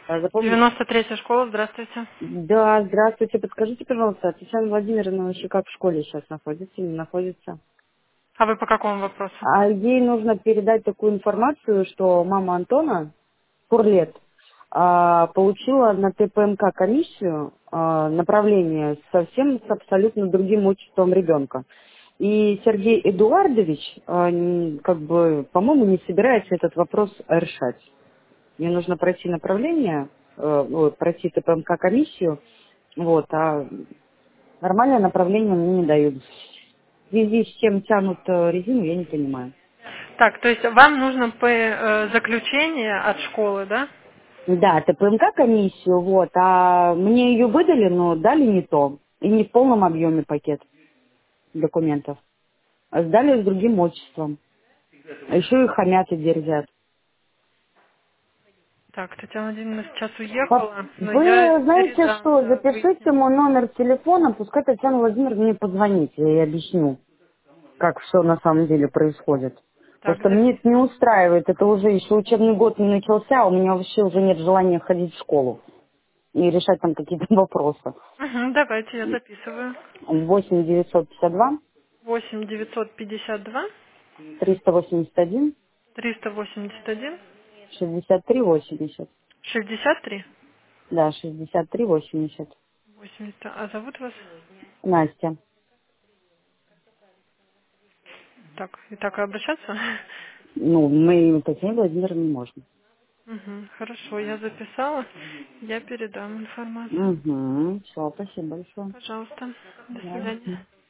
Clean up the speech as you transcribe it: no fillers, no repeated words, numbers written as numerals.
Запомните? 93-я школа, здравствуйте. Да, здравствуйте. Подскажите, пожалуйста, Татьяна Владимировна вообще как в школе сейчас находится, не находится? А вы по какому вопросу? А ей нужно передать такую информацию, что мама Антона, Курлет, получила на ТПМК комиссию направление совсем с абсолютно другим отчеством ребенка. И Сергей Эдуардович, как бы, по-моему, не собирается этот вопрос решать. Мне нужно пройти направление, пройти ТПМК комиссию, вот, а нормальное направление мне не дают. В связи с чем тянут резину, я не понимаю. Так, то есть вам нужно заключение от школы, да? Да, ТПМК комиссию, вот, а мне ее выдали, но дали не то. И не в полном объеме пакет документов. А сдали с другим отчеством. А еще и хамят и дерзят. Так, Татьяна Владимировна сейчас Пап, уехала, но я вы знаете передам, что, да, запишите выясним. мой номер телефона, пускай Татьяна Владимировна мне позвонит, я ей объясню, как все на самом деле происходит. Так, Просто мне это не записываю. устраивает, это уже еще учебный год не начался, а у меня вообще уже нет желания ходить в школу и решать там какие-то вопросы. Угу, давайте, я записываю. 8 952 8 952 381 381 63 80. 63 Да, 63 80. 80. А зовут вас? Настя. Так, и так и обращаться? Ну, мы Татьяне Владимировне можно. Угу, хорошо, я записала. Я передам информацию. Угу. Все, спасибо большое. Пожалуйста. До Да. свидания.